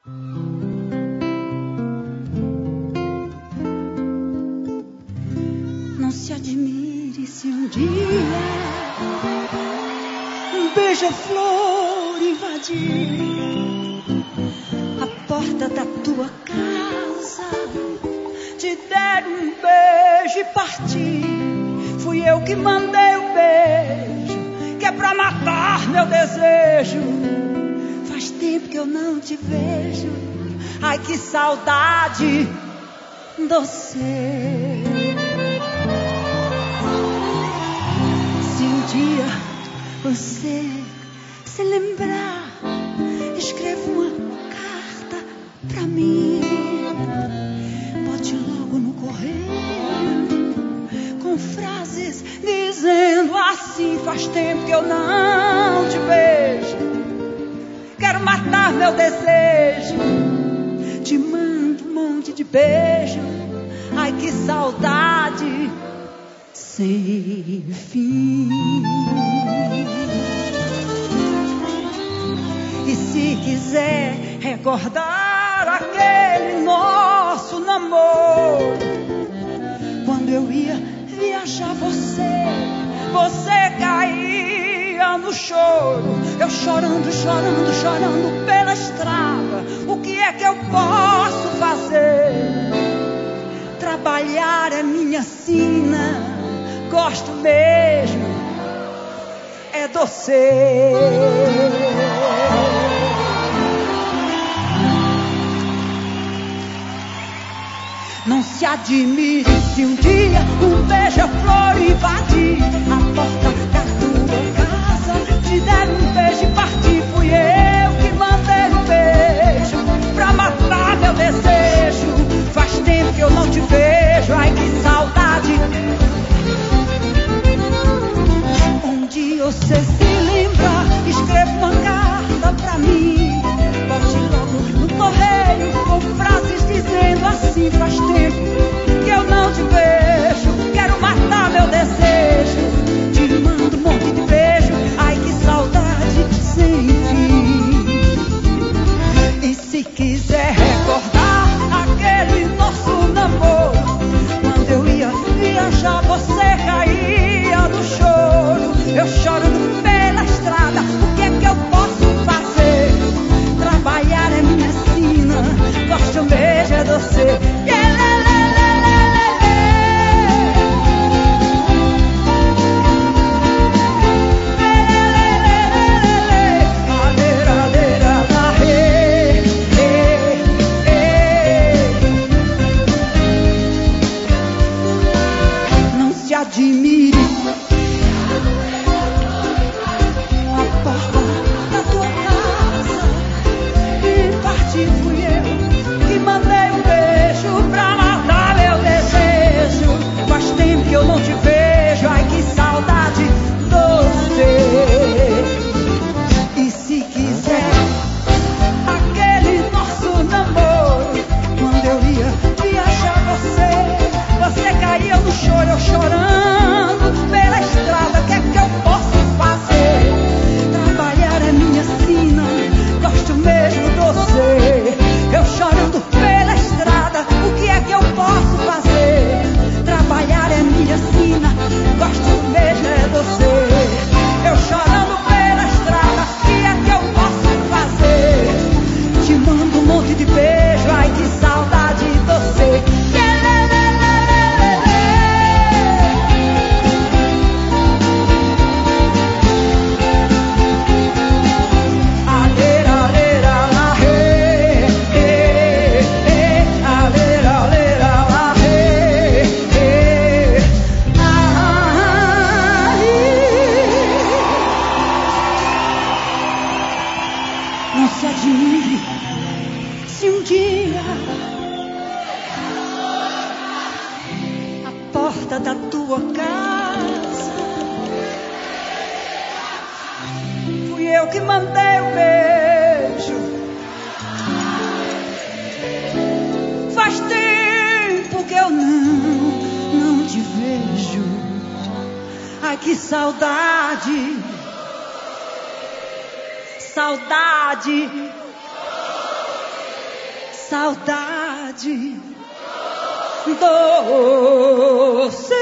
Não se admire se um dia um beija-flor invadir a porta da tua casa, te der um beijo e partir. Fui eu que mandei o beijo, que é pra matar meu desejo. Faz tempo que eu não te vejo, ai que saudade doce. Se um dia você se lembrar, escreva uma carta pra mim. Bote logo no correio com frases dizendo assim: faz tempo que eu não te vejo, quero matar meu desejo. Te mando um monte de beijo, ai que saudade sem fim. E se quiser recordar aquele nosso namoro, quando eu ia viajar você caía no choro. Eu chorando, chorando, chorando pela estrada. O que é que eu posso fazer? Trabalhar é minha sina, gosto mesmo é doce. Não se admire se um dia um beija-flor invadir a porta da tua casa, te der um beijo e partir. Fui eu que mandei o beijo pra matar meu desejo. Faz tempo que eu não te vejo, ai que saudade. Onde você se lembrar, escreva uma carta pra mim. Bote logo no correio com frases dizendo assim: faz tempo que eu não te vejo, quero matar meu desejo. Te mando um monte de beijo, ai que saudade sem fim. E se quiser recordar aquele nosso namoro, quando eu ia viajar você caía no choro. Eu choro pela estrada, o que é que eu posso fazer? Trabalhar é minha sina, gosto mesmo é doce. Não se admire a porta da tua casa e partir. Fui eu que mandei um beijo pra matar meu desejo. Faz tempo que eu não te vejo, ai que saudade doce. E se quiser aquele nosso namoro, quando eu ia viajar você caía no choro. Eu chorando pela estrada, o que é que eu posso fazer? Trabalhar é minha sina, gosto mesmo doce. Eu chorando pela estrada, o que é que eu posso fazer? Trabalhar é minha sina, gosto mesmo é doce. Eu chorando pela estrada, o que é que eu posso fazer? Te mando um monte de beijo, ai que saudade doce. Não se admire se um dia a porta da tua casa fui eu que mandei o beijo. Faz tempo que eu não te vejo, ai que saudade. Saudade saudade doce.